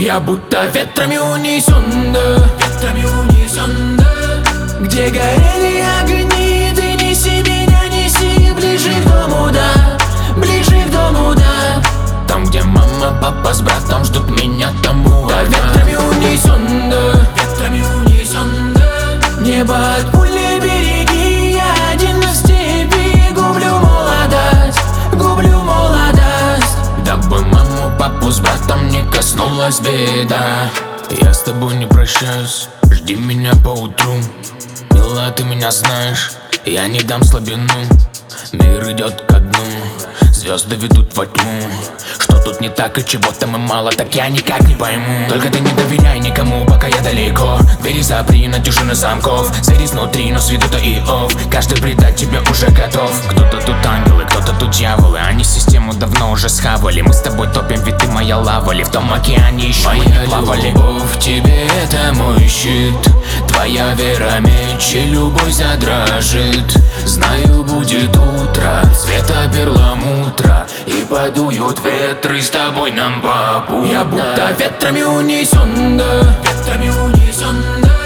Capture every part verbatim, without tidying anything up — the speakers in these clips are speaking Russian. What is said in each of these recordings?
Я будто ветрами унесен, да, ветрами унесен, да. Где горели огни, ты неси меня, неси ближе к дому, да, ближе к дому, да. Там, где мама, папа с братом ждут меня, тому да, ветрами унесен, да, ветрами унесен, да. Небо от пули береги, я один на степи, гублю молодость, гублю молодость. Дабы маму, папу с братом не коснулась беда. Я с тобой не прощаюсь, жди меня поутру. Мила, ты меня знаешь, я не дам слабину. Мир идет ко дну, звезды ведут во тьму. Что тут не так и чего там и мало, так я никак не пойму. Только ты не доверяй никому, пока я далеко. Двери запри на дюжины замков. Звери изнутри, но с виду-то и офф. Каждый предать тебе уже готов. Кто-то тут ангелы, кто-то тут дьяволы. Они систему давно уже схавали. Мы с тобой топим, ведь ты моя лава ли. В том океане еще мы не плавали. Любовь тебе это мой щит, твоя вера меч, и любовь задрожит. Знаю, будет утро, цвета перламутра, и подуют ветры с тобой нам по пути. Я будто ветрами унесен, да, ветрами унесен,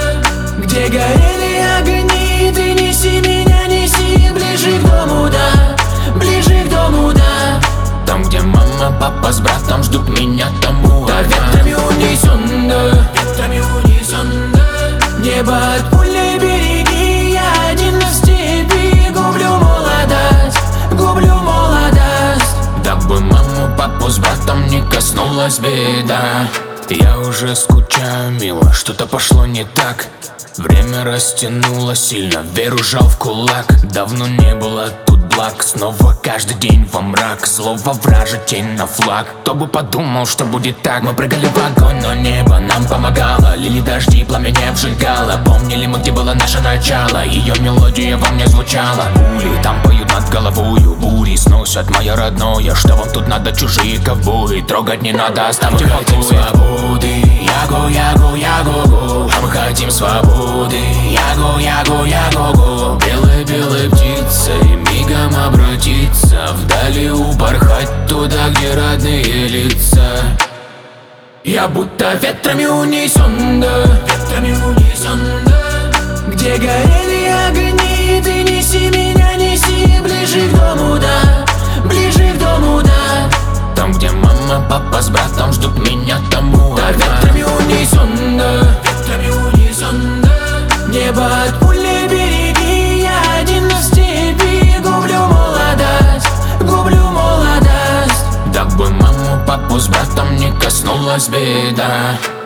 да. Где горели огни, ты неси меня, неси ближе к дому, да, ближе к дому, да. Там, где мама, папа с братом ждут меня, тому да, ветрами унесен, да, ветрами унесен, да. Небо от пули береги, я один на степи, гублю молодость, гублю молодость. Дабы маму, папу с братом не коснулась беда. Я уже скучаю, мило, что-то пошло не так. Время растянуло сильно, веру жал в кулак. Давно не было тут благ, снова каждый день во мрак. Злого вража тень на флаг. Кто бы подумал, что будет так. Мы прыгали в огонь, но небо нам помогало. Лили дожди, пламя не обжигало. Помнили мы, где было наше начало. Ее мелодия во мне звучала. Бури там поют над головою, бури сносят мое родное. Что вам тут надо, чужие ковбои? Трогать не надо, оставьте в покое. Свободы, яго, яго, яго-го. А мы хотим свободы. Яго, яго, яго-го. Белой-белой птицей мигом обратиться, вдали упорхать туда, где родные лица. Я будто ветрами унесен, да, ветрами унесен, да. Где горели огни, ты неси меня, неси ближе к дому, да, ближе к дому, да. Там, где мама, папа с братом ждут меня, тому да, ветрами унесен, да, ветрами унесен, да. Небо от пули береги, я один на степи, гублю молодость, гублю молодость. Дабы маму, папу с братом не коснулась беда.